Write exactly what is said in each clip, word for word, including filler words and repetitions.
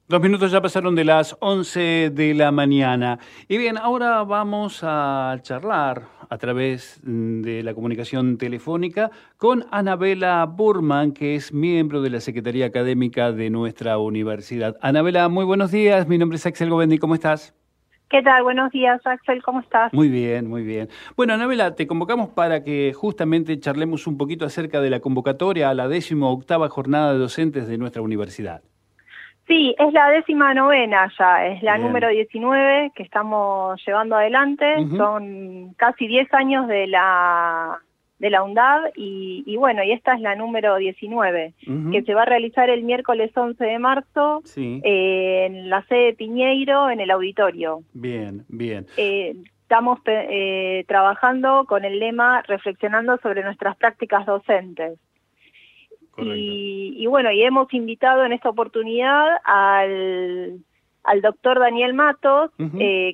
Dos minutos ya pasaron de las once de la mañana. Y bien, ahora vamos a charlar a través de la comunicación telefónica con Anabela Burman, que es miembro de la Secretaría Académica de nuestra universidad. Anabela, muy buenos días. Mi nombre es Axel Govendi. ¿Cómo estás? ¿Qué tal? Buenos días, Axel. ¿Cómo estás? Muy bien, muy bien. Bueno, Anabela, te convocamos para que justamente charlemos un poquito acerca de la convocatoria a la décimo octava jornada de docentes de nuestra universidad. Sí, es la décima novena ya, es la Bien. número diecinueve que estamos llevando adelante. Uh-huh. Son casi diez años de la de la UNDAD y, y bueno, y esta es la número diecinueve, Uh-huh. que se va a realizar el miércoles once de marzo Sí. eh, en la sede de Piñeiro, en el auditorio. Bien, bien. Eh, estamos eh, trabajando con el lema Reflexionando sobre nuestras prácticas docentes. Y, y bueno, y hemos invitado en esta oportunidad al, al doctor Daniel Matos, Uh-huh. eh,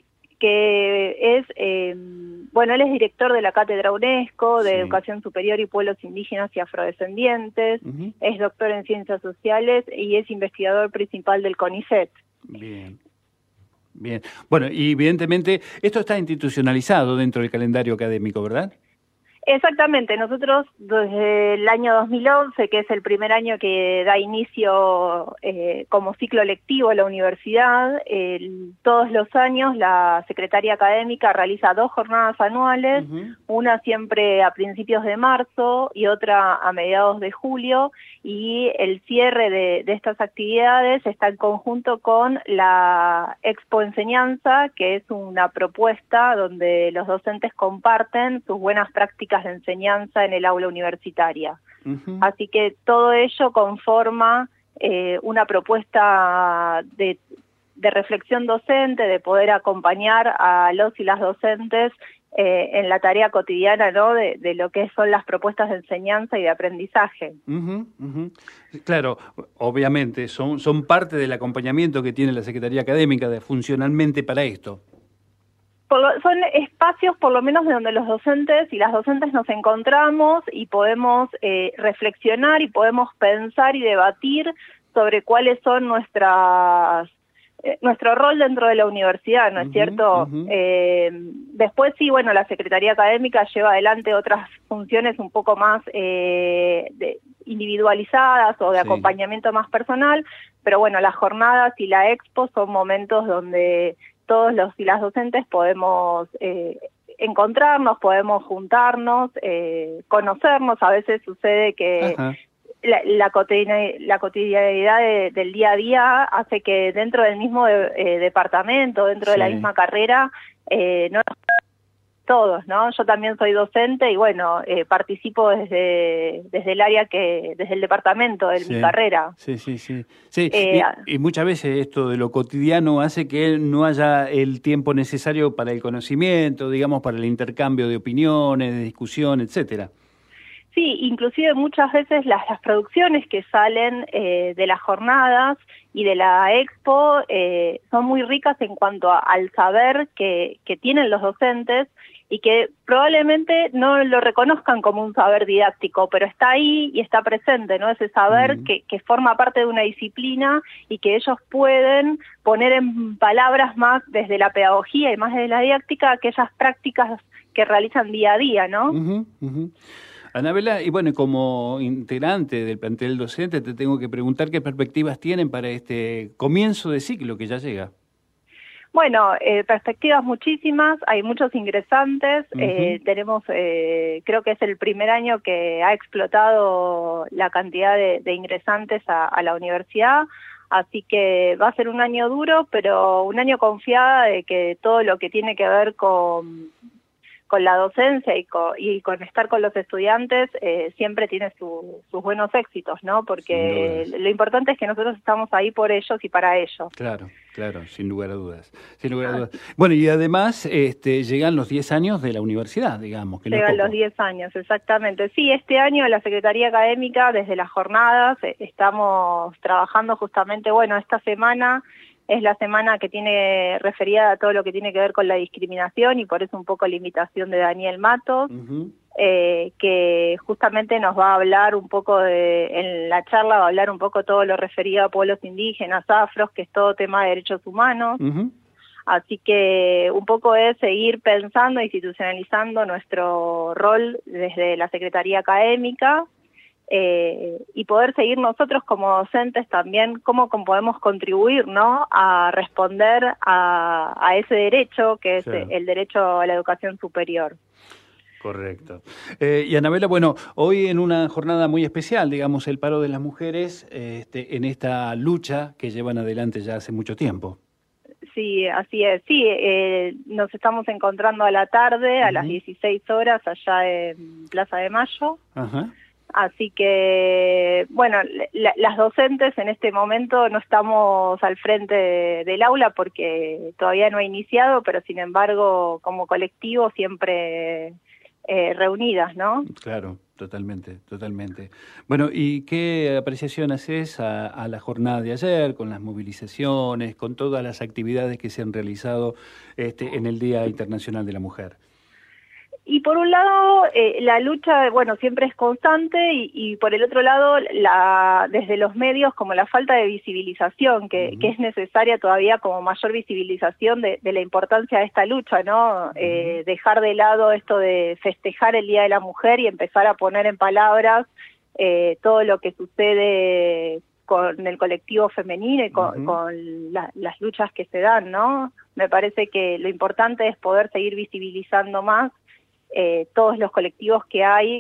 que es, eh, bueno, él es director de la Cátedra UNESCO de Sí. Educación Superior y Pueblos Indígenas y Afrodescendientes, Uh-huh. es doctor en Ciencias Sociales y es investigador principal del CONICET. Bien. Bien. Bueno, y evidentemente esto está institucionalizado dentro del calendario académico, ¿verdad? Exactamente, nosotros desde el año dos mil once, que es el primer año que da inicio eh, como ciclo lectivo a la universidad, el, todos los años la Secretaría Académica realiza dos jornadas anuales, Uh-huh. una siempre a principios de marzo y otra a mediados de julio, y el cierre de, de estas actividades está en conjunto con la Expo Enseñanza, que es una propuesta donde los docentes comparten sus buenas prácticas de enseñanza en el aula universitaria. Uh-huh. Así que todo ello conforma eh, una propuesta de, de reflexión docente, de poder acompañar a los y las docentes eh, en la tarea cotidiana, ¿no?, de, de lo que son las propuestas de enseñanza y de aprendizaje. Uh-huh, uh-huh. Claro, obviamente son, son parte del acompañamiento que tiene la Secretaría Académica de, funcionalmente para esto. Por lo, son espacios por lo menos de donde los docentes y las docentes nos encontramos y podemos eh, reflexionar y podemos pensar y debatir sobre cuáles son nuestras eh, nuestro rol dentro de la universidad, ¿no es Uh-huh, cierto? uh-huh. Eh, después sí, bueno, la Secretaría Académica lleva adelante otras funciones un poco más eh, de, individualizadas o de Sí. acompañamiento más personal, pero bueno, las jornadas y la expo son momentos donde todos los y las docentes podemos eh, encontrarnos, podemos juntarnos, eh, conocernos. A veces sucede que Ajá. la, la, cotidianidad, la cotidianidad de, del día a día hace que dentro del mismo de, eh, departamento, dentro de la Sí. misma carrera, eh, no todos, ¿no? Yo también soy docente y bueno, eh, participo desde desde el área que, desde el departamento de Sí. mi carrera. Sí, sí, sí. sí. Eh, y, y muchas veces esto de lo cotidiano hace que no haya el tiempo necesario para el conocimiento, digamos, para el intercambio de opiniones, de discusión, etcétera. Sí, inclusive muchas veces las, las producciones que salen eh, de las jornadas y de la expo eh, son muy ricas en cuanto a, al saber que, que tienen los docentes y que probablemente no lo reconozcan como un saber didáctico, pero está ahí y está presente, ¿no? Ese saber Mm. que, que forma parte de una disciplina y que ellos pueden poner en palabras más desde la pedagogía y más desde la didáctica aquellas prácticas que realizan día a día, ¿no? Uh-huh, uh-huh. Anabela, y bueno, como integrante del plantel docente, te tengo que preguntar qué perspectivas tienen para este comienzo de ciclo que ya llega. Bueno, eh, perspectivas muchísimas, hay muchos ingresantes, Uh-huh. eh, tenemos, eh, creo que es el primer año que ha explotado la cantidad de, de ingresantes a, a la universidad, así que va a ser un año duro, pero un año confiada de que todo lo que tiene que ver con con la docencia y con, y con estar con los estudiantes eh, siempre tiene su, sus buenos éxitos, ¿no? Porque lo importante es que nosotros estamos ahí por ellos y para ellos. Claro, claro, sin lugar a dudas. Sin lugar a dudas. Bueno, y además este, llegan los diez años de la universidad, digamos. Que Llegan no es poco. los diez años, exactamente. Sí, este año la Secretaría Académica, desde las jornadas, eh, estamos trabajando justamente, bueno, esta semana es la semana que tiene referida a todo lo que tiene que ver con la discriminación y por eso un poco la invitación de Daniel Matos. Uh-huh. eh, que justamente nos va a hablar un poco de, en la charla va a hablar un poco todo lo referido a pueblos indígenas, afros, que es todo tema de derechos humanos. Uh-huh. Así que un poco es seguir pensando, institucionalizando nuestro rol desde la Secretaría Académica, Eh, y poder seguir nosotros como docentes también cómo, cómo podemos contribuir, ¿no?, a responder a, a ese derecho que es claro. el derecho a la educación superior. Correcto. Eh, y Anabela, bueno, hoy en una jornada muy especial, digamos, el paro de las mujeres este, en esta lucha que llevan adelante ya hace mucho tiempo. Sí, así es. Sí, eh, nos estamos encontrando a la tarde, a uh-huh. las dieciséis horas, allá en Plaza de Mayo. Ajá. Uh-huh. Así que, bueno, la, las docentes en este momento no estamos al frente de, del aula porque todavía no ha iniciado, pero sin embargo, como colectivo siempre eh, reunidas, ¿no? Claro, totalmente, totalmente. Bueno, ¿y qué apreciación haces a, a la jornada de ayer, con las movilizaciones, con todas las actividades que se han realizado este, en el Día Internacional de la Mujer? Y por un lado, eh, la lucha, bueno, siempre es constante y, y por el otro lado, la, desde los medios, como la falta de visibilización, que, uh-huh. que es necesaria todavía como mayor visibilización de, de la importancia de esta lucha, ¿no? Uh-huh. Eh, dejar de lado esto de festejar el Día de la Mujer y empezar a poner en palabras eh, todo lo que sucede con el colectivo femenino y con, uh-huh. con la, las luchas que se dan, ¿no? Me parece que lo importante es poder seguir visibilizando más Eh, todos los colectivos que hay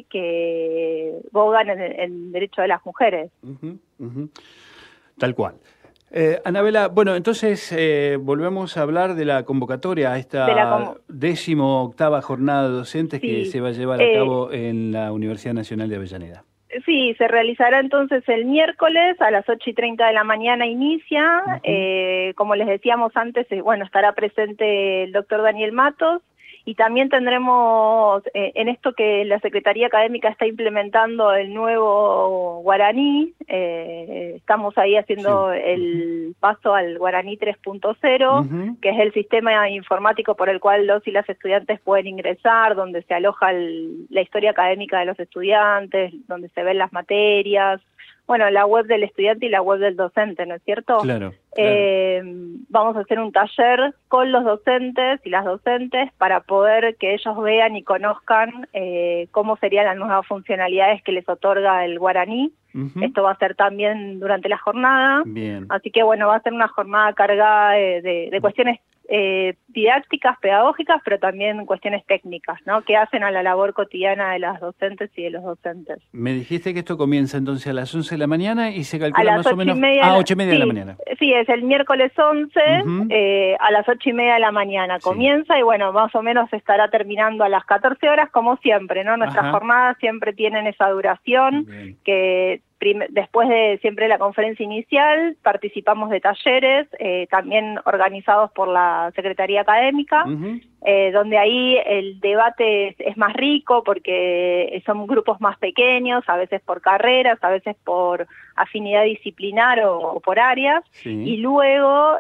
que bogan en el derecho de las mujeres. Uh-huh, uh-huh. Tal cual. Eh, Anabela, bueno, entonces eh, volvemos a hablar de la convocatoria a esta com- décimo octava jornada de docentes sí, que se va a llevar a eh, cabo en la Universidad Nacional de Avellaneda. Sí, se realizará entonces el miércoles a las ocho y treinta de la mañana inicia. Uh-huh. Eh, como les decíamos antes, eh, bueno, estará presente el doctor Daniel Matos. Y también tendremos, eh, en esto que la Secretaría Académica está implementando el nuevo guaraní, eh, estamos ahí haciendo sí. el uh-huh. paso al guaraní tres punto cero, uh-huh. que es el sistema informático por el cual los y las estudiantes pueden ingresar, donde se aloja el, la historia académica de los estudiantes, donde se ven las materias. Bueno, la web del estudiante y la web del docente, ¿no es cierto? Claro. Eh, vamos a hacer un taller con los docentes y las docentes para poder que ellos vean y conozcan eh, cómo serían las nuevas funcionalidades que les otorga el guaraní. Uh-huh. Esto va a ser también durante la jornada. Bien. Así que bueno, va a ser una jornada cargada de, de, de cuestiones eh, didácticas, pedagógicas, pero también cuestiones técnicas, ¿no? Que hacen a la labor cotidiana de las docentes y de los docentes. Me dijiste que esto comienza entonces a las once de la mañana y se calcula más o menos a ah, ocho y media sí, de la mañana. Sí, es el miércoles once, uh-huh. eh, a las ocho y media de la mañana comienza sí. y bueno, más o menos estará terminando a las catorce horas como siempre, ¿no? Nuestras Ajá. jornadas siempre tienen esa duración Bien. que prim- después de siempre la conferencia inicial participamos de talleres, eh, también organizados por la Secretaría Académica, uh-huh. eh, donde ahí el debate es, es más rico porque son grupos más pequeños, a veces por carreras, a veces por afinidad disciplinar o, o por áreas, sí. y luego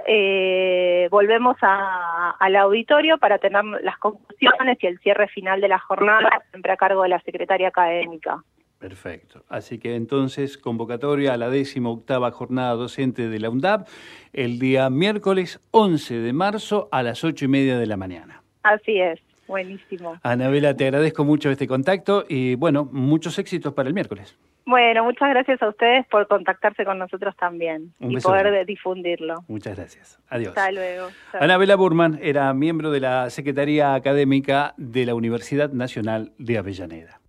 eh, volvemos a, al auditorio para tener las conclusiones y el cierre final de la jornada, siempre a cargo de la Secretaría Académica. Perfecto. Así que entonces, convocatoria a la décima octava jornada docente de la UNDAB, el día miércoles once de marzo a las ocho y media de la mañana. Así es, buenísimo. Anabela, te agradezco mucho este contacto y, bueno, muchos éxitos para el miércoles. Bueno, muchas gracias a ustedes por contactarse con nosotros también Un y poder grande. difundirlo. Muchas gracias. Adiós. Hasta luego. Chao. Anabela Burman era miembro de la Secretaría Académica de la Universidad Nacional de Avellaneda.